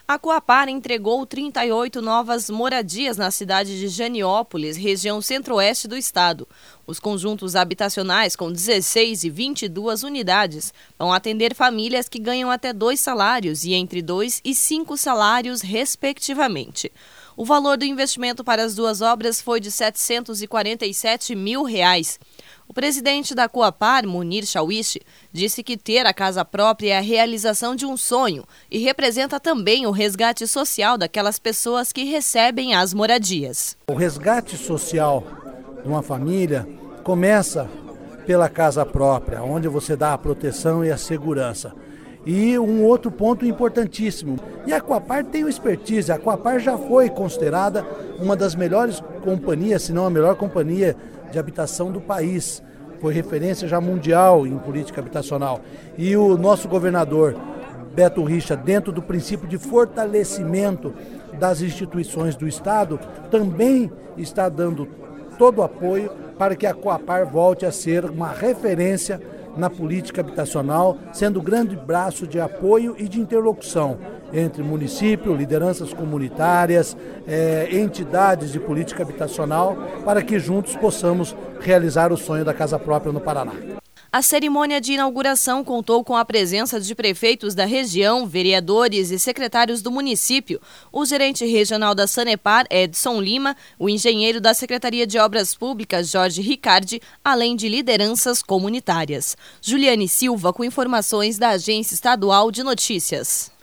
A Coapar entregou 38 novas moradias na cidade de Janiópolis, região centro-oeste do estado. Os conjuntos habitacionais, com 16 e 22 unidades, vão atender famílias que ganham até 2 salários e entre 2 e 5 salários, respectivamente. O valor do investimento para as duas obras foi de R$ 747 mil. O presidente da Coapar, Munir Shawishi, disse que ter a casa própria é a realização de um sonho e representa também o resgate social daquelas pessoas que recebem as moradias. O resgate social de uma família começa pela casa própria, onde você dá a proteção e a segurança. E um outro ponto importantíssimo, e a Coapar tem o expertise, a Coapar já foi considerada uma das melhores companhias, se não a melhor companhia de habitação do país. Foi referência já mundial em política habitacional. E o nosso governador, Beto Richa, dentro do princípio de fortalecimento das instituições do Estado, também está dando todo o apoio para que a Coapar volte a ser uma referência na política habitacional, sendo grande braço de apoio e de interlocução entre município, lideranças comunitárias, entidades de política habitacional, para que juntos possamos realizar o sonho da casa própria no Paraná. A cerimônia de inauguração contou com a presença de prefeitos da região, vereadores e secretários do município, o gerente regional da Sanepar, Edson Lima, o engenheiro da Secretaria de Obras Públicas, Jorge Ricardi, além de lideranças comunitárias. Juliane Silva, com informações da Agência Estadual de Notícias.